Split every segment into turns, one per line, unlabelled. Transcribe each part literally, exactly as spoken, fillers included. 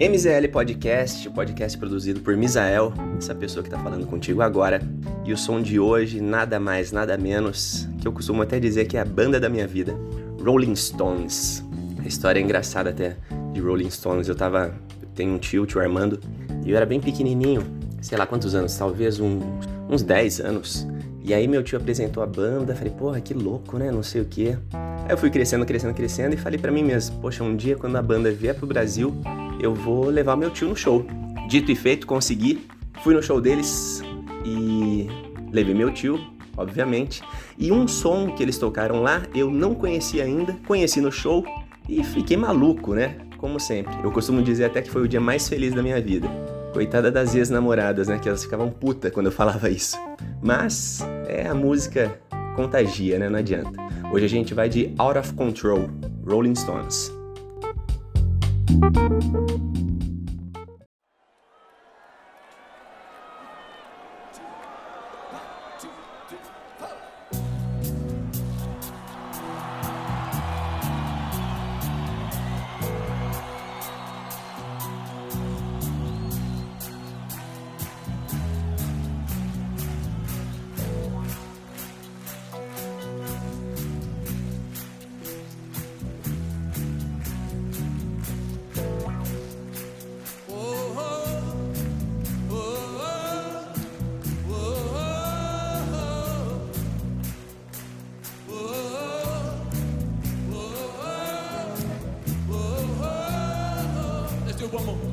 M Z L Podcast, o podcast produzido por Misael, essa pessoa que tá falando contigo agora. E o som de hoje, nada mais, nada menos, que eu costumo até dizer que é a banda da minha vida, Rolling Stones. A história é engraçada até de Rolling Stones. Eu tava, eu tenho um tio, tio Armando, e eu era bem pequenininho, sei lá quantos anos, talvez um, uns dez anos. E aí meu tio apresentou a banda, falei, porra, que louco, né, não sei o quê. Aí eu fui crescendo, crescendo, crescendo e falei pra mim mesmo, poxa, um dia quando a banda vier pro Brasil, eu vou levar meu tio no show. Dito e feito, consegui. Fui no show deles e levei meu tio, obviamente. E um som que eles tocaram lá, eu não conhecia ainda, conheci no show e fiquei maluco, né? Como sempre. Eu costumo dizer até que foi o dia mais feliz da minha vida. Coitada das ex-namoradas, né? Que elas ficavam putas quando eu falava isso. Mas é, a música contagia, né? Não adianta. Hoje a gente vai de Out of Control, Rolling Stones.
One more.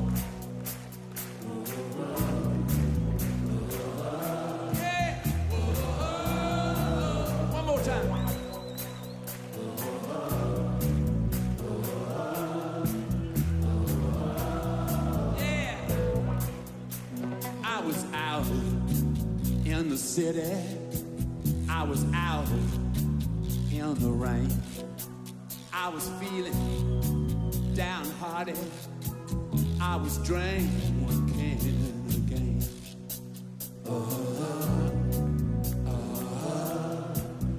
Yeah. One more time. Yeah. I was out in the city. I was out in the rain. I was feeling downhearted. I was drinking again. Oh, oh, oh,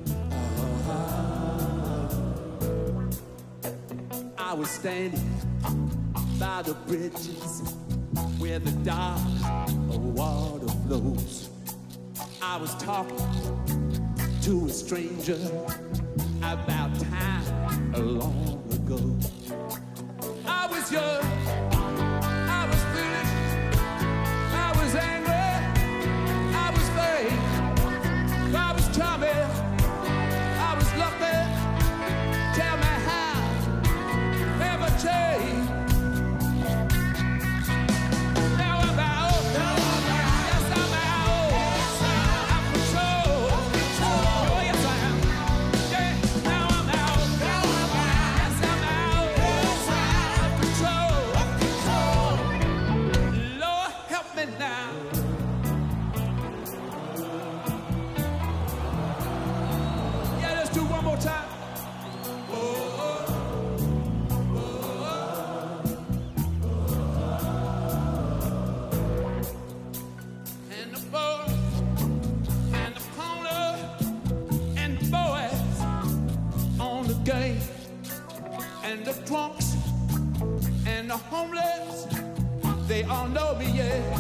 oh. I was standing by the bridges where the dark water flows. I was talking to a stranger about time long ago. I was young. And the drunks and the homeless, they all know me, yeah.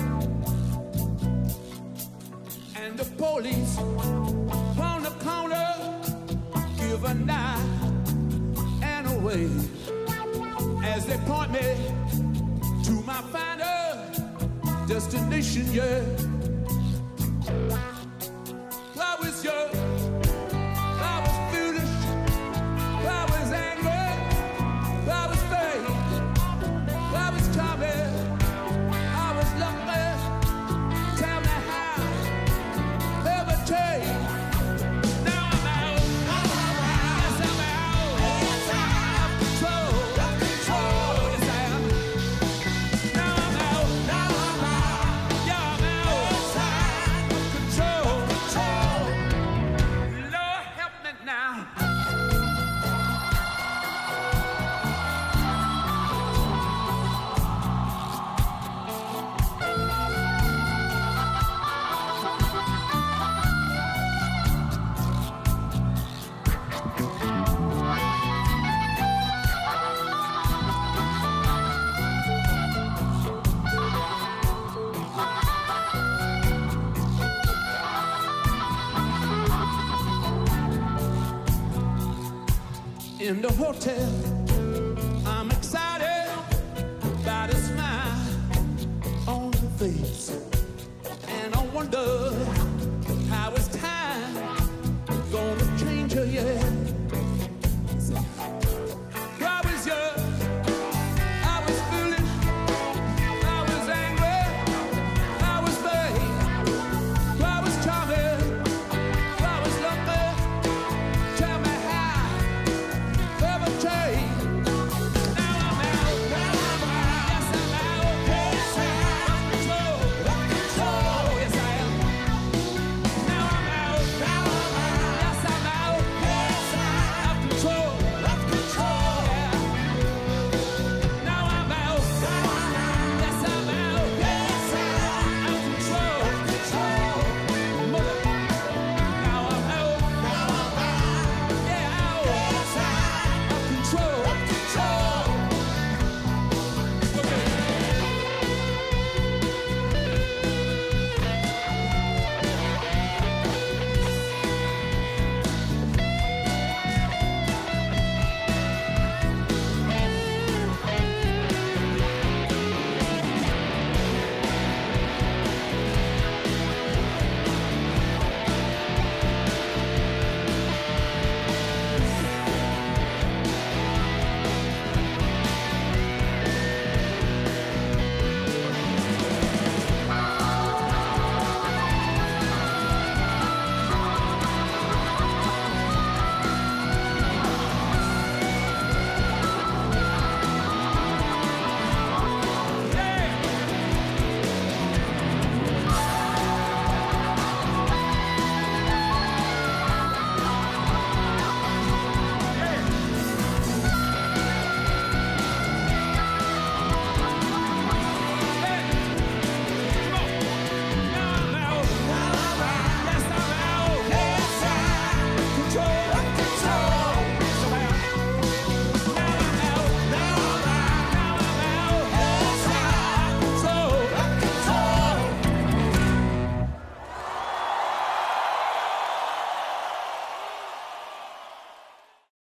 And the police on the corner give a nod and a wave as they point me to my final destination, yeah. I was young. Control. in the hotel. I'm excited about a smile on her face, and I wonder